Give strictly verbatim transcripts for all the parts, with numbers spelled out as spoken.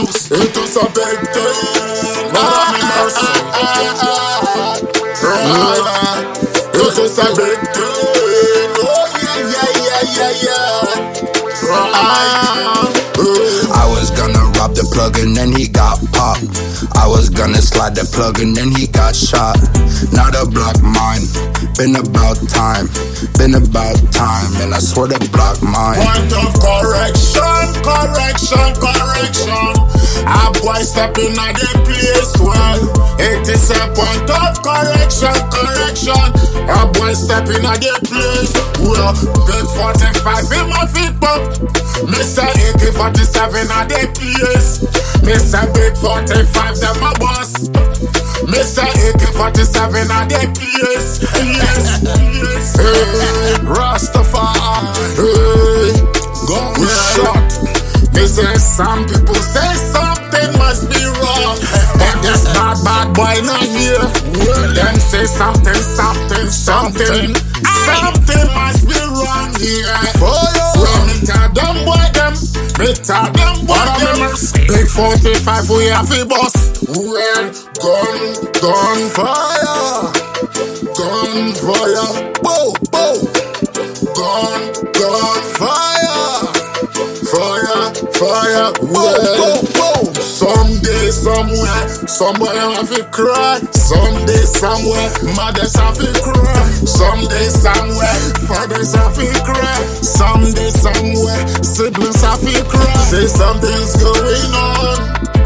house. It is a big thing. Lord have mercy. Right. It is a big thing. Oh yeah, yeah, yeah, yeah, yeah. Right. I was gonna rob the plug and then he got popped. I was gonna slide the plug and then he got shot. Now the block mine. Been about time. Been about time. And I swear the block mine. Point of correction, correction, correction. A boy stepping at the place well. It is a point of correction, correction. A boy stepping at the place well. Big forty-five in my feet pump. Mister A K forty-seven at the place. Mister Big forty-five, them my boss. Mister A K forty-seven at the place. Yes, yes. Hey, Rastafari. Hey, gun shot. They say some people say something must be wrong. But this bad, bad boy not here. Them say something, something, something. Something must be wrong here. When me tell them boy them, me tell them boy them. Big forty-five we have a boss. Well, gun, gun fire. Gun fire. Bow, bow. Gun, gun fire. Fire, fire, whoa, whoa, whoa. Someday, somewhere, somebody have to cry. Someday, somewhere, mothers have to cry. Someday, somewhere, fathers have to cry. Someday, somewhere, siblings have to cry. Say something's going on.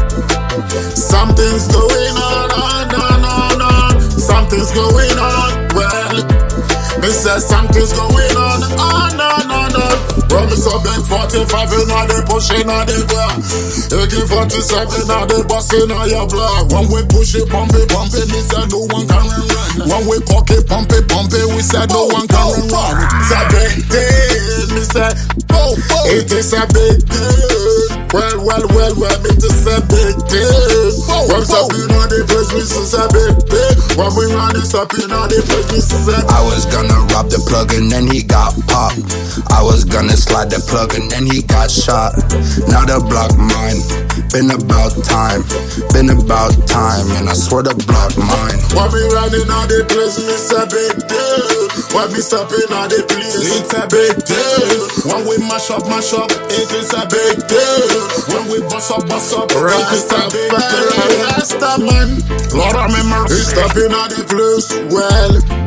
Something's going on, on, on, on, on. Something's going on, well. Me say something's going on, on, on, on, on. Well, me so big forty-five, you know they pushing on the block. A K forty-seven, now they busting on your block. When we push it, pump it, pump it, me say no one can run run. When we cock it, pump it, pump it, we say no one can run run. It's a big deal, me say, oh, oh. It is a big deal. Well, well, well, well, it is a big deal. When some people on the place, we say a big deal. When we run this up in on the place, we say I was gonna rob the plug and then he got popped. I was gonna slide the plug and then he got shot. Now the block mine. Been about time. Been about time. And I swear the block mine. When we running on the place, it's a big deal. When we stepping on the place, it's a big deal. When we mash up, mash up, it is a big deal. When we bust up, bust up, it is a big deal. Rasta man, Lord have mercy. He's stepping on the place, well.